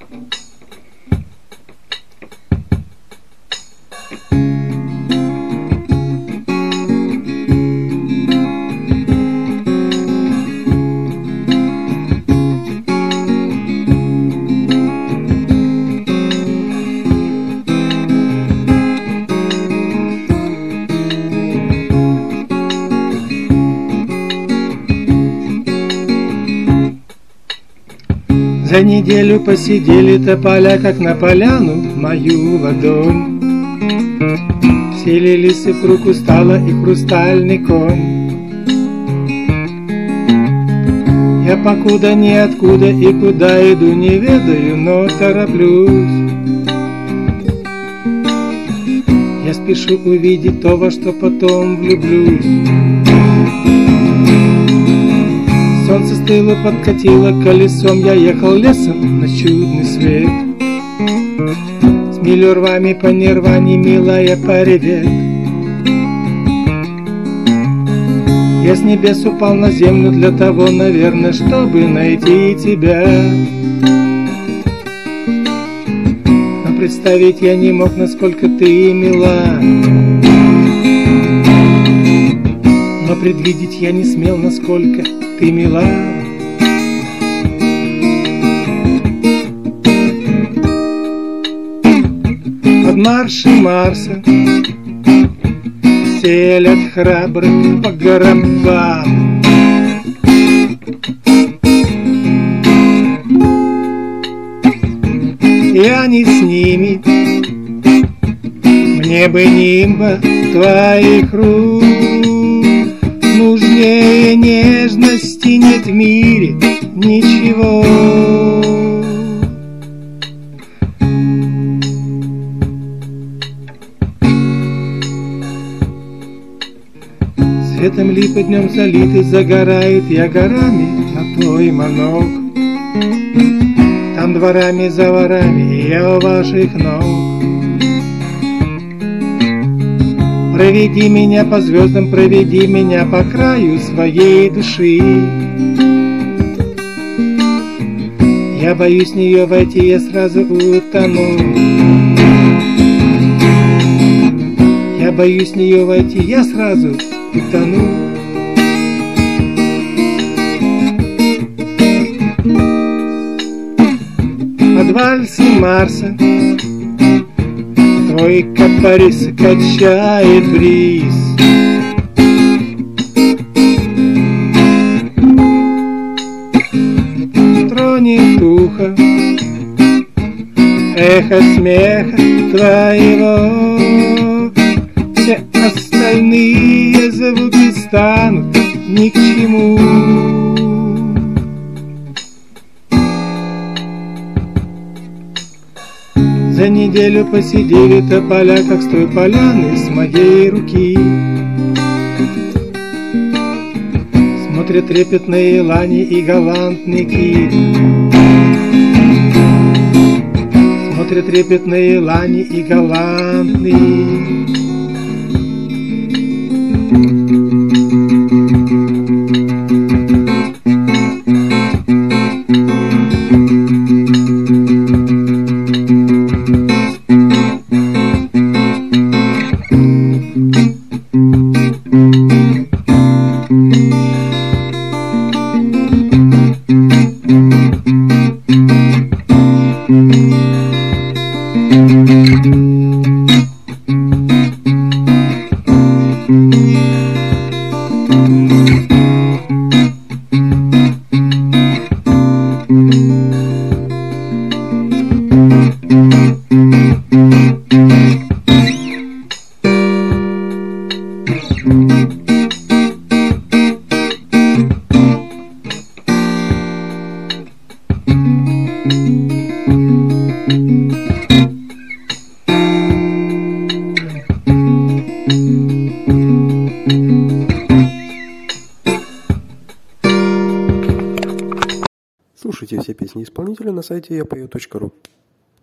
За неделю посидели тополя, как на поляну мою ладонь. Сели лисы в руку стала и хрустальный конь. Я покуда ниоткуда и куда иду не ведаю, но тороплюсь. Я спешу увидеть то, во что потом влюблюсь. Солнце стыло, подкатило колесом, я ехал лесом на чудный свет. С милю рвами по нирване, милая, привет. Я с небес упал на землю для того, наверное, чтобы найти тебя. Но представить я не мог, насколько ты мила. Но предвидеть я не смел, насколько ты мила. Под маршем Марса селят храбрых по гробам. Я не с ними, мне бы нимба твоих рук. Нужнее нежности нет в мире ничего. Светом липы днем залиты, загорает я горами на твой манок. Там дворами за ворами я у ваших ног. Проведи меня по звездам, проведи меня по краю своей души. Я боюсь в нее войти, я сразу утону. Я боюсь в нее войти, я сразу утону. Под вальсы Марса твой каприз качает бриз. Тронет ухо эхо смеха твоего. Все остальные звуки станут ни к чему. За неделю посидели тополя, как с той поляны с моей руки. Смотрят трепетные лани и галантный кит. Смотрят трепетные лани и галантный. Слушайте все песни исполнителя на сайте yapою.ru.